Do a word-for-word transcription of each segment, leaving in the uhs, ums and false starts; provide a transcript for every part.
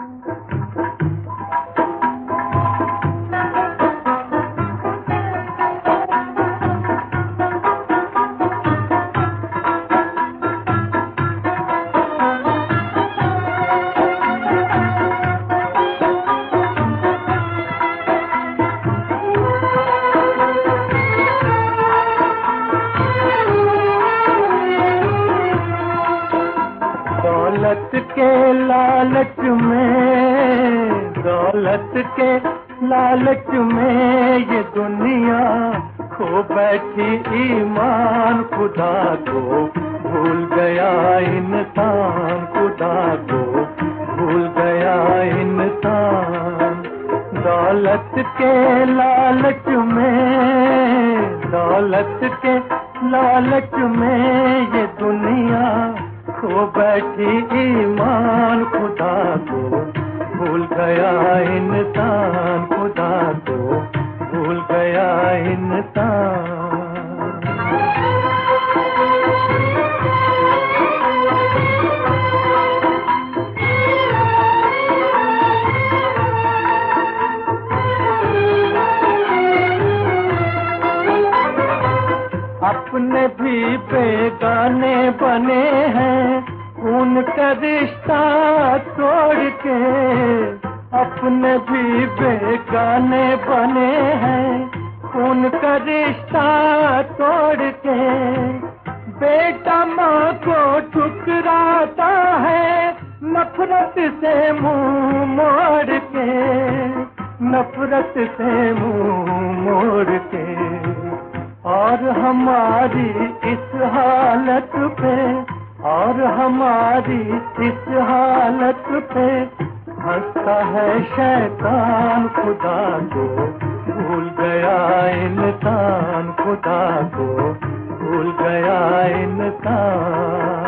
दौलत के लालच में, दौलत के लालच में ये दुनिया खो बैठी ईमान खुदा को भूल गया इंसान, खुदा को भूल गया इंसान। दौलत के लालच में, दौलत के लालच में ये दुनिया खो बैठी ईमान खुदा को भूल गया इंसान, खुदा को भूल गया इंसान। अपने भी बेगाने बने हैं उनका रिश्ता तोड़ के, अपने भी बेगाने बने हैं उनका रिश्ता तोड़ के। बेटा माँ को ठुकराता है नफरत से मुंह मोड़ के, नफरत से मुंह मोड़ के। और हमारी इस हालत पे, और हमारी इस हालत पे हंसता है शैतान, खुदा को भूल गया इंसान, खुदा को भूल गया इंसान।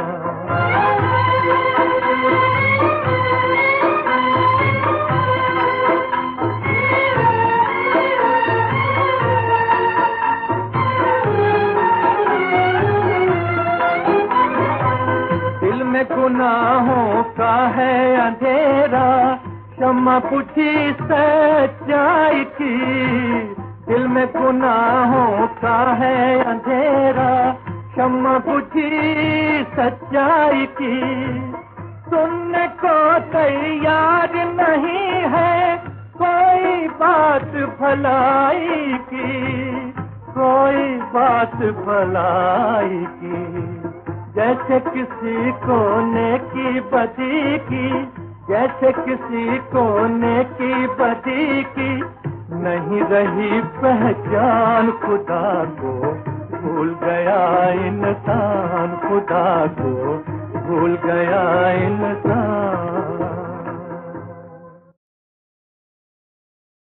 गुनाहों का है अंधेरा, क्षमा पूछी सच्चाई की। दिल में गुनाहों का है अंधेरा, क्षमा पूछी सच्चाई की। सुनने को तैयार नहीं है कोई बात भलाई की, कोई बात भलाई की। जैसे किसी को नेकी बदी की, जैसे किसी को नेकी बदी की नहीं रही पहचान, खुदा को भूल गया इंसान, खुदा को भूल गया इंसान।